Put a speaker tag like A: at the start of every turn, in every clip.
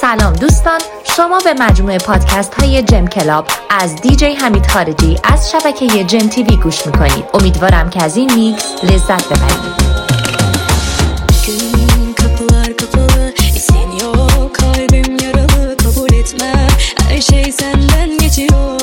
A: سلام دوستان، شما به مجموعه پادکست های جم کلاب از دیجی حمید خارجی از شبکه جم تیوی güç میکنید. امیدوارم که از این میکس لذت ببرید.
B: Her şey senden geçiyor.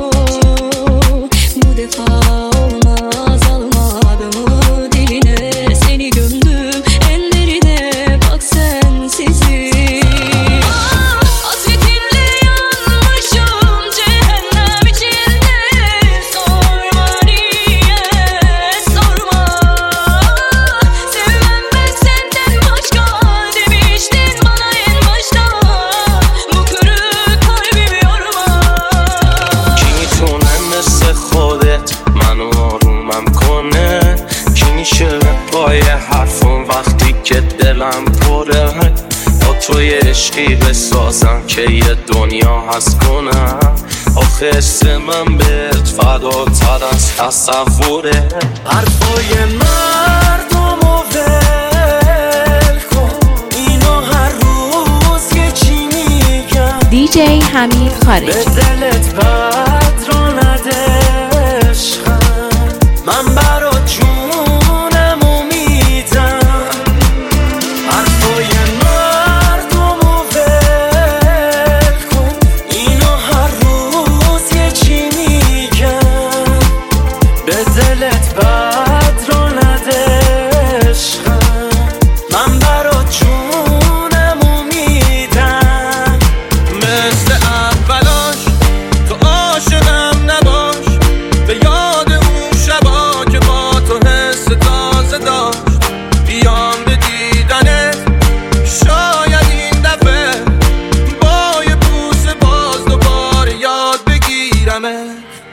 B: Bu defa olmaz, almadım diline. Seni gömdüm en derine, bak sensizim. Hasretinle yanmışım cehennem içinde. Sorma niye, sorma. Sevmem ben senden başka demiştin bana en başta. Bu kırık kalbimi yorma.
C: کی میتونه مثل خودت منو آرومم کنه؟ کی میشه پای حرفم وقتی که دلم پره؟ با توی عشقی بسازم که یه دنیا هست کنم. آخه حس من بهت فداتر از تصوره. حرفای مردمو ول کن، اینو هر روز یه چی میگم.
A: دیجی حمید
C: به
A: خارجی.
C: دلت بد رو نده عشقم، من برات جونمو میدم. حرفای مردمو ول کن، اینو هر روز یه چی میگم. به دلت بد رو نده عشقم، من برات جونمو میدم. مثل اولاش تو عاشقم نباش، به یاد اون شبا که با تو حس تازه داشت. بیام به دیدنت شاید این دفعه با یه بوسه باز دوباره یاد بگیرمت.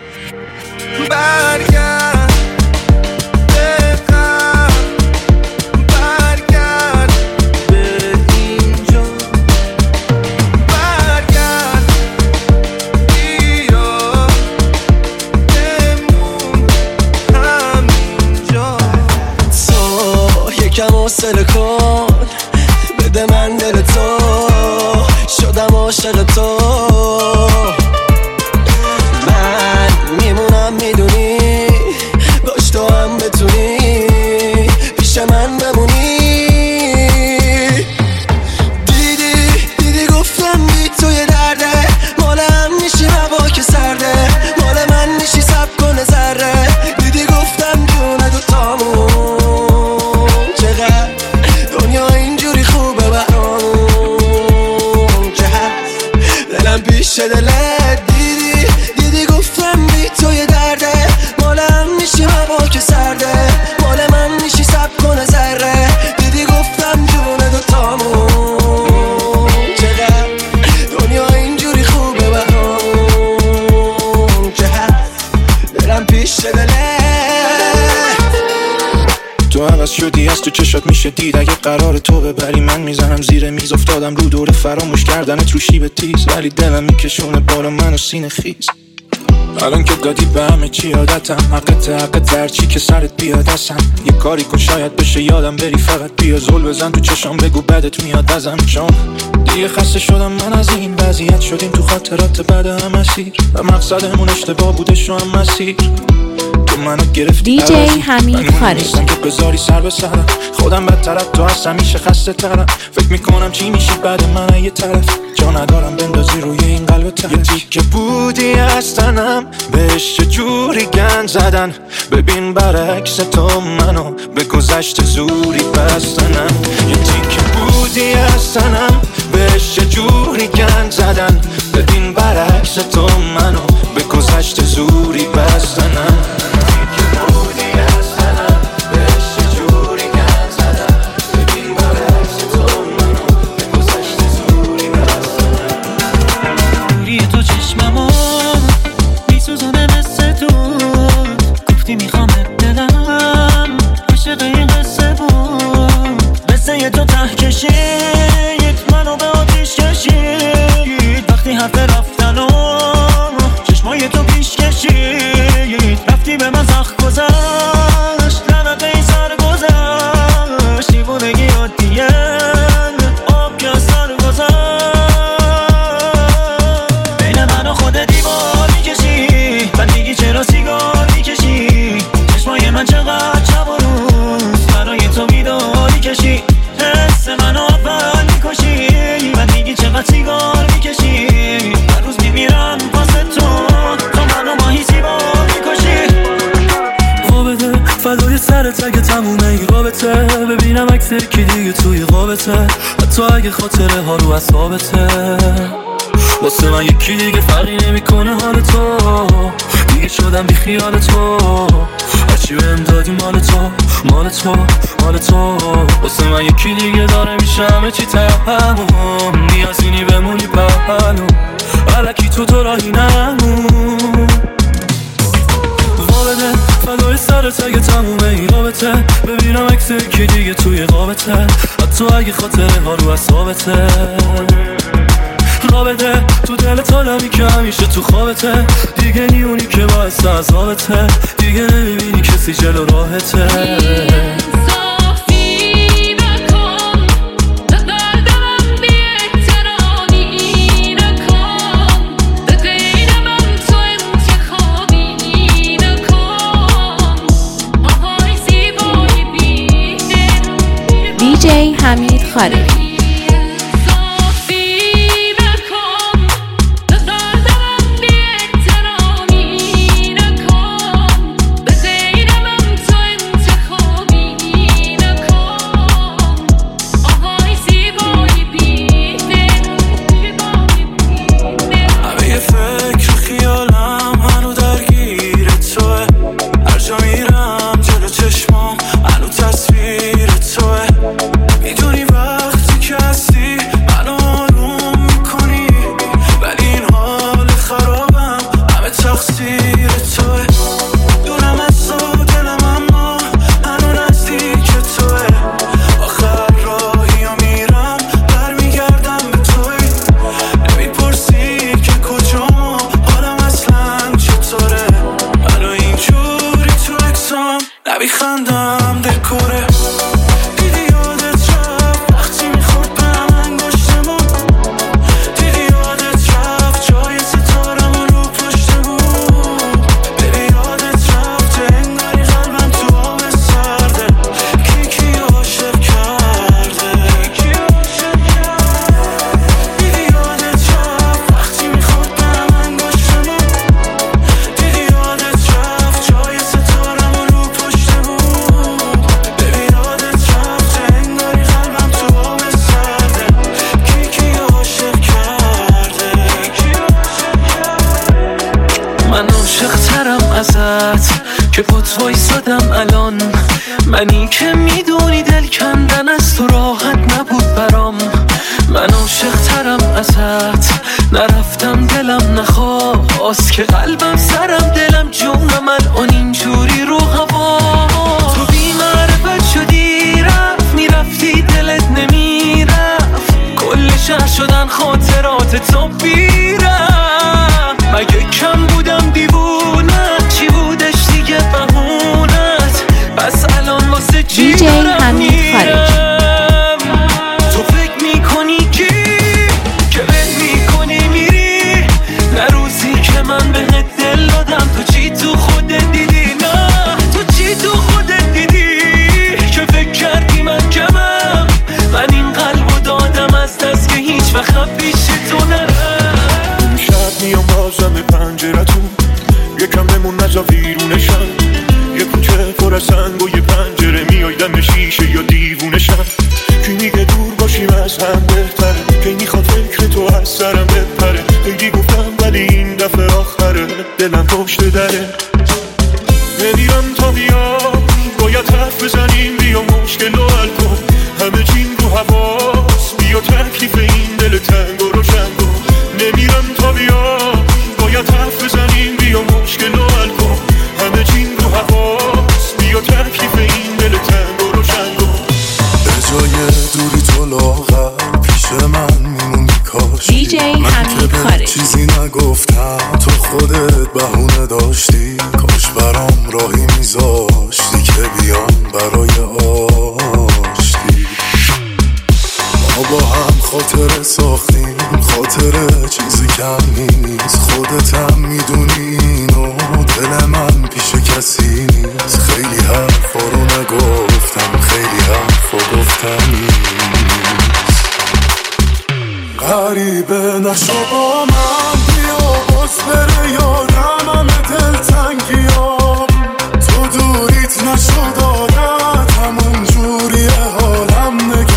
C: برگرد به قلب، برگرد به اینجا، برگرد بیا بمون همینجا. تو یکم حوصله کن، بده من دل تو، شدم عاشق تو. من میمونم میدونی، باش تو هم بتونی پیش من بمونی. دیدی گفتم بی تو یه درده، مال هم میشی هوا که سرده، مال من میشی سب کنه ذره. دیدی گفتم جون دوتامون چقدر دنیا اینجوری خوبه برامون که هست دلم پیش دلت. دیدی گفتم بی تو یه درده، مال هم میشی هوا که سرده، مال من میشی سب کنه ذره. دیدی گفتم جون دوتامون چقدر دنیا اینجوری خوبه برامون که هست دلم پیش دلت. تو عوض شدی، از تو چشات میشه دید. اگه قرار تو ببری من میزنم زیر میز. افتادم رو دور فراموش کردنت رو شیب تیز، ولی دلم میکشونه بالا منو سینه خیز. الان که دادی به همه چی عادتم، حقت در چی که سرت بیاد ازم. یه کاری کن شاید بشه یادم بری، فقط بیا زل بزن تو چشام بگو بدت میاد ازم. چون دیگه خسته شدم من از این وضعیت، شدیم تو خاطرات بعد هم اسیر و مقصدمون اشتباه بوده شو هم مسیر. تو منو گرفتی
A: دیجی حمید خارجی.
C: که بذاری سر به سرم، خودم بدتر از تو هستم، میشه خسته ترم. فکر میکنم چی میشی بعد من یه طرف، جا ندارم بندازی روی این قلب ترش. یه تیکه بودی از تنم، بهش چجوری گند زدن. ببین برعکس تو منو به گذشت زوری بستنم. یه تیکه بودی از تنم، بهش چجوری گند زدن. ببین برعکس تو منو به گذشت زوری بستنم.
D: منو به آتیش کشید وقتی حرف رفتن و چشمای تو پیش کشید. رفتی به من زخم گذشت، لعنت این سر گذشت. دیوونگی عادیه، آب که از سر گذشت.
E: دیگه توی قابته، حتی اگه خاطره ها رو اصابته. واسه من یکی دیگه فرقی نمیکنه حال تو، دیگه شدم بی خیال تو، هرچی بهم دادی مال تو مال تو مال تو. واسه من یکی دیگه داره میشه همه چی تموم، نیازی بمونی پهلو، الکی تو راهی نمون. وابده فدای سرت اگه تمومه این رابطه، ببینم عکس یکی دیگه توی قابته، حتی اگه خاطره ها رو اصابته. رابطه تو دلت آدمی که همیشه تو خوابته، دیگه نیونی که باعث عذابته، دیگه نمیبینی کسی جلو راهته.
A: دیجی حمید خارجی.
C: خندم دکوره دیدی یادت رفت وقتی میخورد به من گشتمون، دیدی یادت رفت جای ستارم رو پشتمون، ببی یادت رفت انگاری قلبم تو آب سرده، کی عاشق کرده، دیدی یادت رفت وقتی میخورد به من گشتمون، دیدی یادت رفت جای ستارم رو پشتمون، ببی یادت رفت انگاری قلبم تو آب سرده، کی عاشق کرده.
E: من عاشق ترم ازت که پات وایسادم الان، منی که میدونی دل کندن از تو راحت نبود برام. من عاشق ترم ازت نرفتم دلم نخواست، که قلبم سرم دلم جونم الان اینجوری رو هوا. تو بی معرفت شدی رفت میرفتی دلت نمیرفت، کل شهر شدن خاطرات تو بیرم. مگه کم بودم دیوونه، چی بودش دیگه بهونت، پس الان واسه چی دارم میرم. تو فکر میکنی که بهم میکنی میری، نه روزی که من بهت دل دادم تو چی تو خودت دیدی، نه تو چی تو خودت دیدی که فکر کردی من کمم. من این قلبو دادم از دست که هیچ وقت پیش تو نرم.
C: شب میام بازم به پنجرتون، یکم بمون نزا ویرونشم، یه کوچه پر از سنگ و یه پنجره میای دم شیشه یا دیوونشم. کی میگه دور باشیم از هم بهتره، کی میخواد فکر تو از سرم بپره، خیلی گفتم ولی این دفعه آخره، دلم پشت دره. نمیرم تا بیام باید حرف بزنیم، بیا مشکل رو حل کن، همه چیم رو حواس، بیا تکلیف این دل تنگ و روشن کن. نمیرم تا بیام باید حرف بزنیم، بیا مشکل رو حل کن، همه چیم رو حواس، بیا تکلیف این دل تنگ و روشن کن.
F: به جای دوری تو لاغر پیش من میمونی کاش،
A: دیجی حمید خارجی.
F: چیزی نگفتم تو خودت بهونه داشتی، کاش برام راهی میذاشتی که بیام برای آشتی. ما با هم خاطره ساختیم، خاطره چیزی کم نیست، خودت هم میدونی اینو، دل من پیش کسی نیست. خیلی حرفا رو نگفتم، خیلی حرفا گفتم نیست. غریبه نشو با من، بیا باز بره یادم همه دلتنگیام، تو دوریت نشد عادت، همون جوریه حالم نگه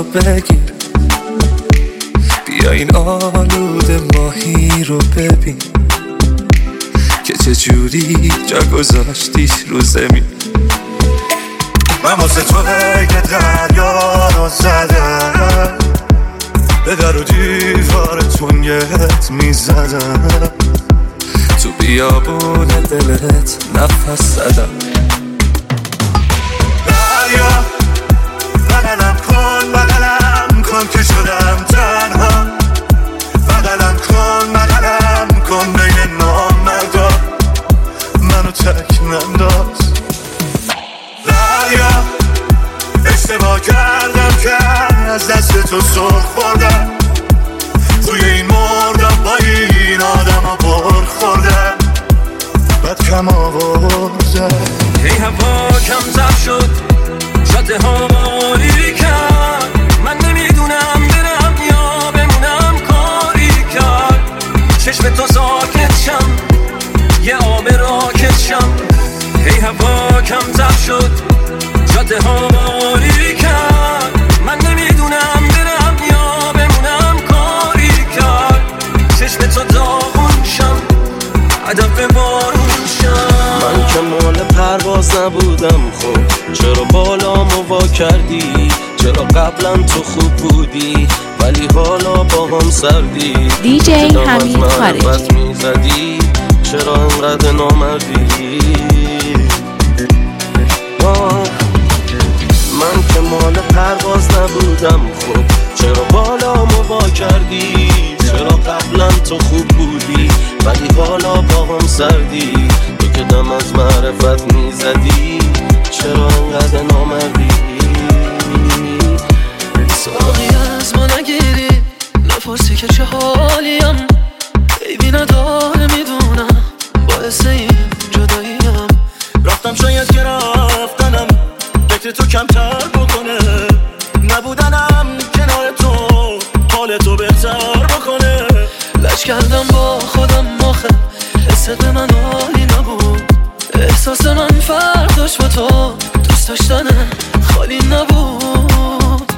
G: بگیر، بیا این آلوده ماهی رو ببین که چجوری جا گذاشتیش رو زمین.
F: من واسه تو که دریا رو زدم، به در و دیوار تونگت میزدم،
G: تو بیابون دلت نفس زدم.
F: دریا بغلم کن که شدم تنها، بغلم کن بین نامردا منو تک ننداز. دریا اشتباه کردم که از دست تو سر خوردم، توی این مردم با این آدم ها بر خوردم، بد کم آوردم.
E: هی هوا کمتر شد، جاده ها مالی کرد، من نمیدونم برم یا بمونم کاری کرد. چشم تو ساکت شم، یه آب راکت شم. هی هوا کمتر شد، جاده ها مالی کرد، من نمیدونم برم یا بمونم کاری کرد. چشم تو داغون شم، هدف بارون شم.
H: من که مال پرواز نبودم، خب چرا بالامو وا کردی؟ چرا قبلا تو خوب بودی ولی حالا با هم سردی؟
A: دیجی حمید خارجی
H: میزدی، چرا انقدر نامردی؟ من که مال پرواز نبودم، خب چرا بالامو وا کردی؟ چرا قبلا تو خوب بودی ولی حالا با هم سردی؟ تو که دم از معرفت میزدی، چرا انقدر نامردی؟
E: ساقی از ما نگیری، نپرسی که چه حالیم، عیبی نداره میدونم، باعث این جداییم.
D: رفتم شاید که رفتنم فکر تو کمتر بکنه، نبودنم کنار تو حال تو بهتر بکنه.
E: لج کردم با خودم آخه حست به من حالی نبود، احساس من فرق داشت با تو، دوست داشتنه خالی نبود.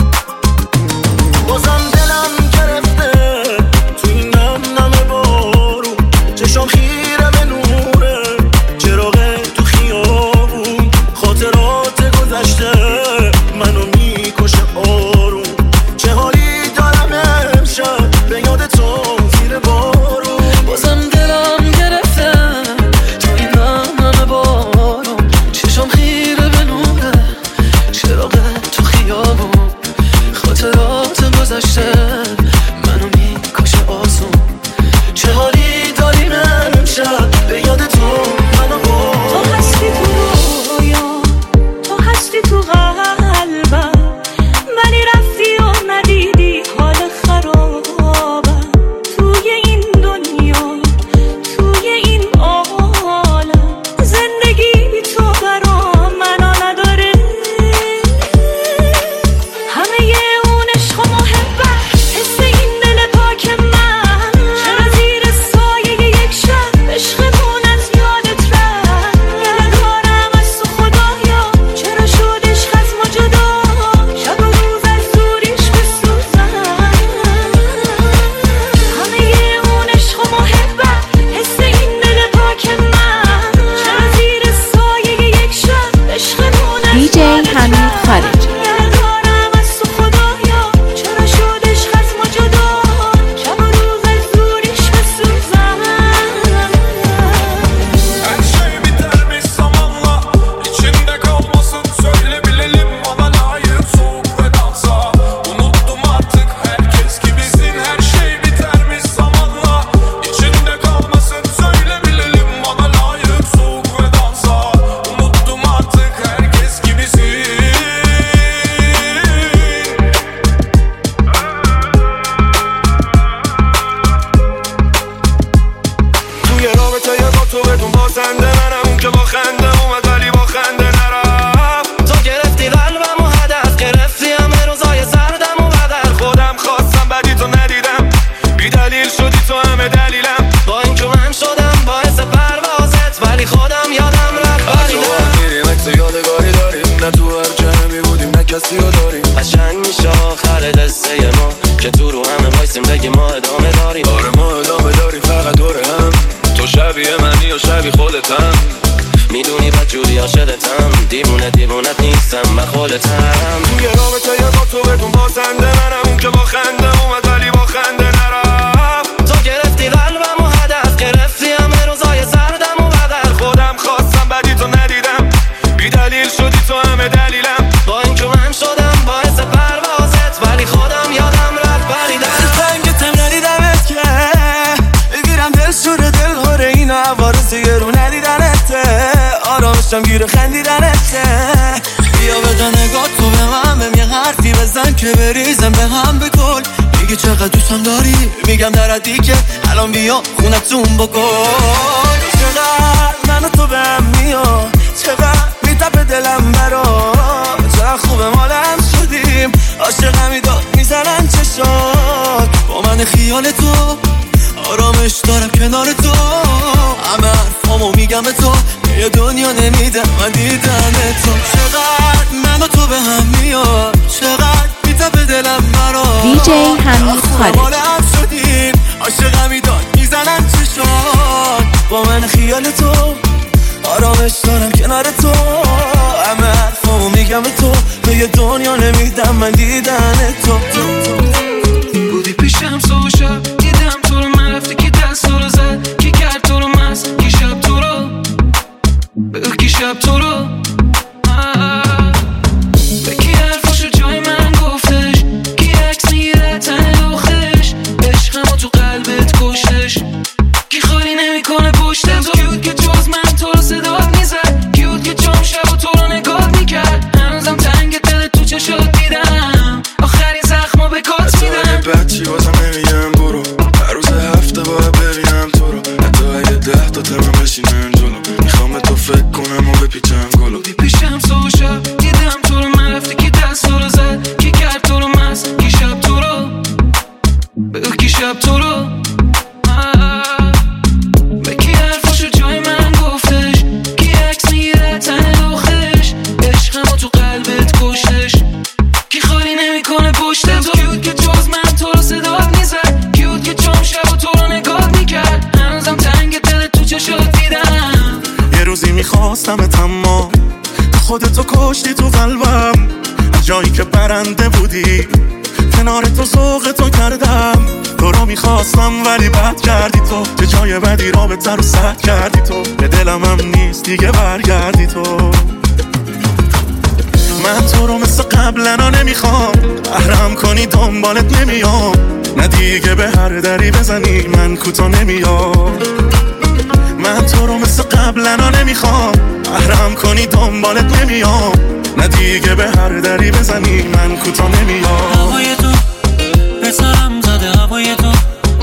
D: بازم دلم گرفته تو این نم بارون، چشم خیره به نوره چراغ تو خیابون، خاطرات گذشته منو میکشه آروم. چه حالی دارم امشب به یاد تو زیر بارون.
E: بازم دلم گرفته تو این نم بارون، چشم خیره به نوره چراغ تو خیابون، خاطرات گذشته منو میکشه آسون. چه حالی داریم امشب به یاد تو منو
B: تو هستی تو رویا، تو هستی تو قلبم، ولی رفتی و ندیدی حال خرابم. توی این دنیا، توی این عالم، زندگی بی تو برام معنا نداره. همه اون عشق و محبت، حس این دل پاک من، چرا زیر سایه یک شب عشقمون از یادت رفت؟ ندارم از تو خدایا، چرا شد عشق از ما جدا، شب و روز از دوریش بسوزم. همه اون عشق و محبت، حس این دل پاک من، چرا زیر سایه یک شب عشقمون از
A: دیجی حمید خارجی
B: ندارم از تو خدایا، چرا şod عشق از ما جدا، شب و روز از دوریش بسوزم.
C: Her şey bitermiş zamanla, içinde kalmasın söyle bilelim, bana layık soğuk ve dansa. Unuttum artık herkes gibisin. Her şey bitermiş zamanla, içinde kalmasın söyle bilelim, bana layık soğuk ve dansa. Unuttum artık herkes gibisin.
G: توی رابطه با تو بدون بازنده منم، اون که با خنده اومد ولی با خنده نرفت.
H: تو گرفتی قلبم و هدف گرفتی همه روزای سردم و بدر.
G: خودم خواستم بدی تو ندیدم، بی دلیل شدی تو همه دلیلم.
H: با این که من شدم باعث پروازت ولی خودم یادم رفت. ولی
G: تو هم میریم عکس یادگاری داریم، نه تو هر جمعی بودیم نه کسی رو داریم.
H: قشنگ میشه آخر دسته ما که تو رو همه وایسیم بگیم ما ادامه داریم.
C: آره ما ادامه داریم فقط دوره هم. تو شبیه منی یا شبیه خودتم؟
H: میدونی بدجوری عاشقتم، دیوونت نیستم من خودتم.
C: توی رابطه یه با تو بدون بازنده منم، اون که با خنده اومد ولی با خنده نرفت.
H: تو گرفتی قلبم و هدف گرفتی همه روزای سردم و بغل.
C: خودم خواستم بدی تو ندیدم، بی دلیل شدی تو همه دلیلم.
H: با این که من شدم باعث پروازت ولی خودم یادم رفت بریدم.
G: تنگتم ندیدمت که بگیرم دل سور دل هره این عوارض گرو ندیدنته. آرامشم گیر خندیدنته. بیا بده نگاه تو به من، بهم یه حرفی بزن که بریزم به هم بکن. میگی چقدر دوستم داری، میگم دردی که الان بیا خونتون بکن. چقدر من و تو به هم میاد، چقدر میتپه دلم برا، چقدر خوبه مالم شدیم، عاشقمی داد میزنن چشات. با من خیال تو آرامش دارم کنار تو، همه حرفامو میگم به تو، یه دنیا نمیدم من دیدن تو. چقدر من و تو به هم میاد، چقدر میتپه دلم برا،
A: دیجی حمید خارجی.
G: مالم شدیم، عاشقمی داد میزنن چشات. با من خیال تو آرامش دارم کنار تو، همه حرفامو میگم به تو، به یه دنیا نمیدم من دیدن تو.
E: بودی پیشم صبح شب دیدم تو رو، من رفتی که دست تو رو زد، کی کرد تو رو مست، کی شب تو رو بگو، کی شب تو رو به کی حرفاشو جای من گفتش، کی عکس میگیره تن لخش، عشقمو تو قلبت کشتش، کی خالی نمیکنه پشتم تو. کیود که جز من تو رو صدات میزد، کیود که جام شب و تو رو نگاه میکرد، هنوزم تنگ دل تو چشات دیدم، آخرین زخمو به کات میدم.
C: حتی اگه بچی بازم نمیگم برو، هر روز هفته باید ببینم تو رو، حتی اگه 10 تا تمام بشینم جلو، میخوام به تو فکر کنم و بپیچم گلو.
E: بودی پیشم صبح شب دیدم تو رو، من رفتی که دست تو رو زد، کی کرد تو رو مست، کی شب تو رو بگو، کی شب تو رو به کی حرفاشو جای من گفتش، کی عکس میگیره تن لخش، عشقمو تو قلبت کشتش، کی خالی نمیکنه پشتم تو. کیود که جز من تو رو صدات میزد، کیود که جام شب و تو رو نگاه میکرد، هنوزم تنگ دل تو چشات دیدم.
G: یه روزی میخواستم تمام خودتو کشتی تو قلبم، جایی که برنده بودی کنار تو ذوق تو کردم. تو رو میخواستم ولی بد کردی تو، چه جای بدی رابطه رو سد کردی تو، به دلم هم نیست دیگه برگردی تو. من تو رو مثل قبلنا نمیخوام، احرام کنی دنبالت نمیام، نه دیگه به هر دری بزنی من کوتا نمیام. من تو رو مثل قبلنا نمیخوام، احرام کنی دنبالت نمیام، نه دیگه به هر دری بزنی من کوتا نمیام.
D: هوای تو به سرم زده، هوای تو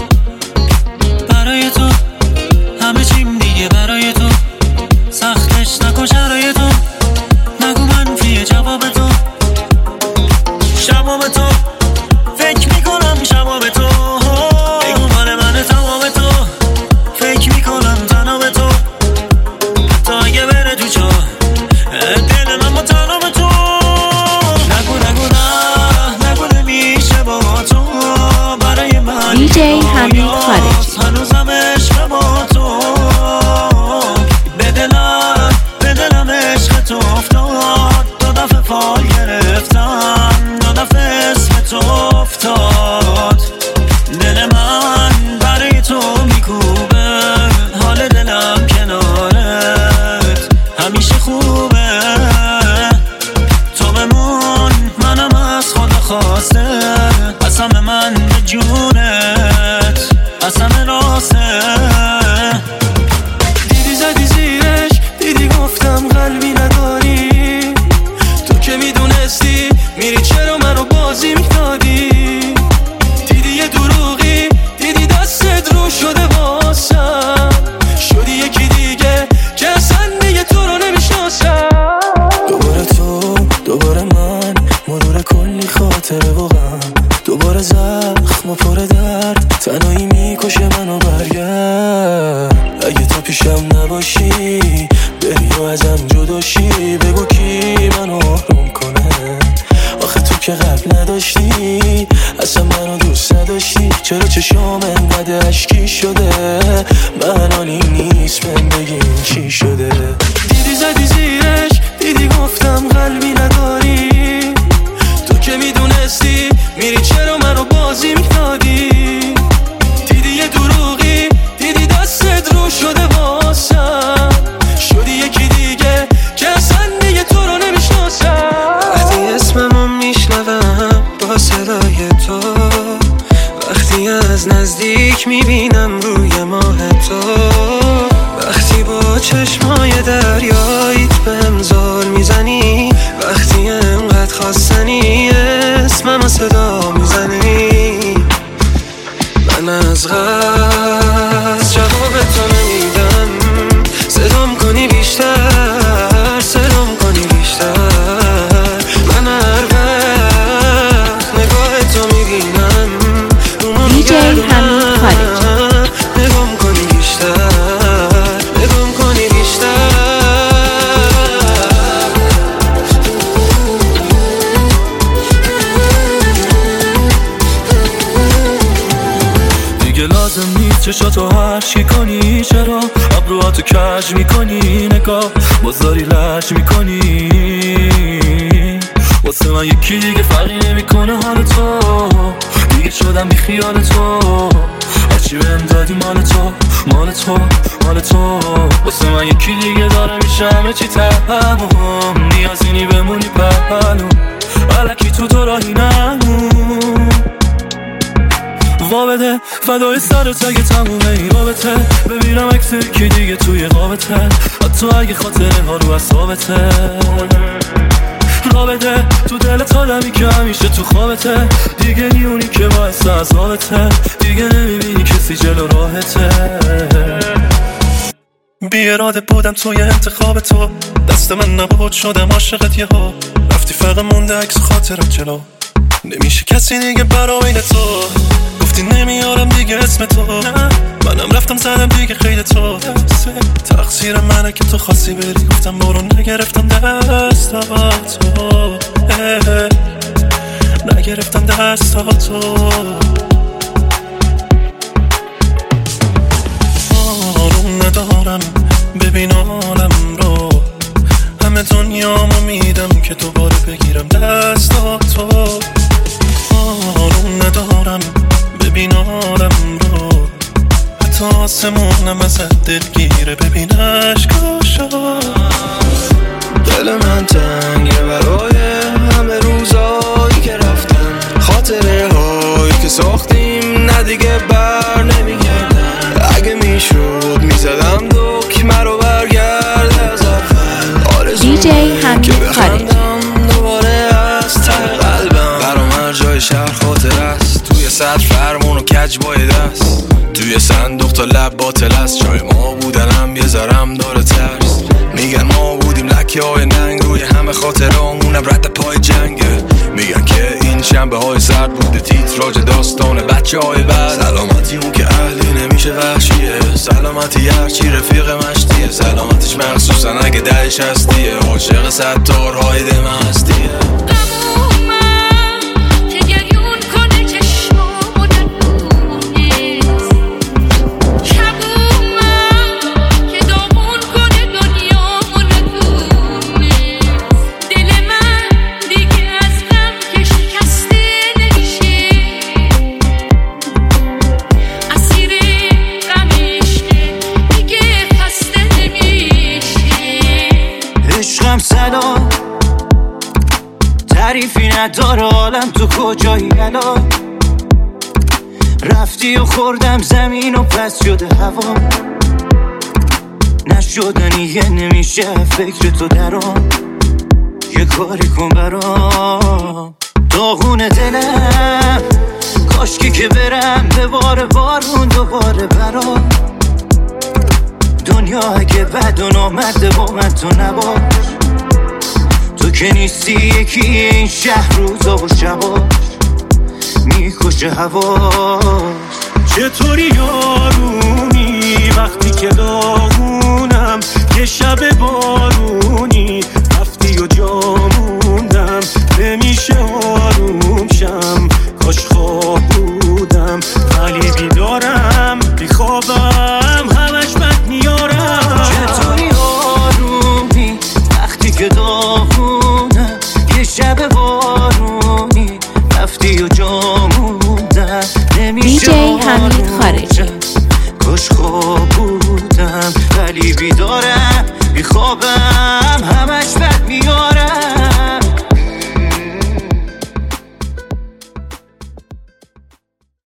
D: برای تو همه چیم دیگه برای تو، سختش نکن شرای تو، نگو منفیه جواب تو، شبا به تو فکر میکنم، شبا به تو بگو مال من تمام تو، فکر میکنم تنها به تو، تا اگه بره تو چا دل من با تنها به تو. نگو نمیشه با تو برای من،
A: دیجی حمید خارجی.
D: هنوزم عشق با تو، به دلم عشق تو افتاد، دو دفعه فال گرفتم، دو دفعه اسم تو افتاد، دل من برای تو میکوبه، حال دلم کنارت همیشه خوبه، تو بمون منم از خدا خواسته، قسم من به جونت قسم راسته. دیدی زدی زیرش، دیدی گفتم قلبی نداری، تو که میدونستی میری چرا منو بازی میدادی، دیدی یه دروغی، دیدی دستت رو شده واسم، شدی یکی دیگه که اصلا دیگه تو رو نمیشناسم. دوباره تو دوباره من، مرور کلی خاطره و غم، دوباره زخم و پر درد، تنهایی میکشه منو برگرد. اگه تو پیشم نباشی بری و ازم جداشی، بگو کی منو آروم کنه، آخه تو
E: چرا چشام انقدر اشکی شده؟ من حالی نیست من بگین چی شده؟ دیدی زدی زیرش، دیدی گفتم قلبی نداری، تو که میدونستی میری چرا منو بازی میدادی؟ دیدی یه دروغی، دیدی دستت رو شده واسم، شدی یکی دیگه که اصلا دیگه تو رو نمیشناسم. وقتی اسممو میشنوم با صدای تو، وقتی از نزدیک میبینم روی ماه تو، وقتی با چشمای دریاییت بهم زل میزنی، وقتی انقدر خواستنی اسممو صدا میزنی، من از غصب جواب تو نمیدم، صدام کنی بیشتر، صدام کنی بیشتر، من هر وقت نگاه تو میبینم
A: DJ حمید خارجی.
E: نگام کنی بیشتر، نگام کنی بیشتر. دیگه لازم نیست چشاتو هرچی کنی، چرا ابروهاتو کج میکنی، نگاه بازاری لج میکنی، واسه من یکی دیگه فرقی نمیکنه حال تو، دیگه شدم بی خیال تو، هرچی بهم دادی مال تو، مال تو، مال تو، واسه من یکی دیگه داره میشه همه چی تمام، نیازی نی بمونی پهلو، الکی تو راهی نمون، وا بده فدای سرت اگه تمومه این رابطه، ببینم عکس یکی دیگه توی قابته، حتی اگه خاطره ها رو اعصابته، را بده تو دلت آدمی که همیشه تو خوابته، دیگه نیونی که باعث عذابته، دیگه نمیبینی کسی جلو راهته، بی اراده بودم توی انتخاب تو، دست من نبود شدم عاشقت یهو، رفتی فقط مونده عکس خاطرت جلو، نمیشه کسی دیگه برای تو، گفتی نمیارم دیگه اسم تو، منم رفتم زدم دیگه خیلی تو، تقصیر منه که تو خواستی بری، گفتم برو نگرفتم دستاتو، نگرفتم دستاتو، آروم ندارم ببین عالم رو، همه دنیامو میدم که دوباره بگیرم دستاتو، آروم ندارم ببین عالم رو، حتی آسمونم ازت دلگیره ببین عشقاشو، دل من تنگه برای همه روزایی که رفتن، خاطره هایی که ساختیم ندیگه بر نمیگردن، اگه میشد میزدم دکمه رو برگرد از اول،
A: DJ حمید خارجی.
E: دوباره از ته قلبم برام هر جای شهر خاطر است، توی صد فرمون و کج بای دست، توی صندوق تا لب باطل است، جای ما بودنم یه ذرم داره ترس، میگن ما بودیم لکه های ننگ روی همه خاطرامونم رد پای جنگه، میگن که این شنبه های سرد بوده تیتراژ داستان بچه های بعد، سلامتی اون که اهلی نمیشه وحشیه، سلامتی هرچی رفیق مشتیه، سلامتیش مخصوصا اگه دهش هستیه، عاشق ستارهای دم هستیه.
D: تعریفی نداره عالم تو کجایی الان، رفتی و خوردم زمین و پس شده هوا، نشدنیه نمیشه فکر تو درام، یه کاری کن برام، داغون دلم کاشکی که برم به بار بارون دوباره برام، دنیا اگه بد و نامرده با من تو نباش، تو که نیستی یکی این شهر روزا و شباش میکشه هواش،
E: چطوری آرومی وقتی که داغونم، یه شب بارونی رفتی و جاموندم، نمیشه آروم شم کاش خواه بودم بارونی رفتی و جا موندم نمیشه
A: دیجی حمید خارجی.
E: کاش خواب بودم ولی بیدارم بی خوابم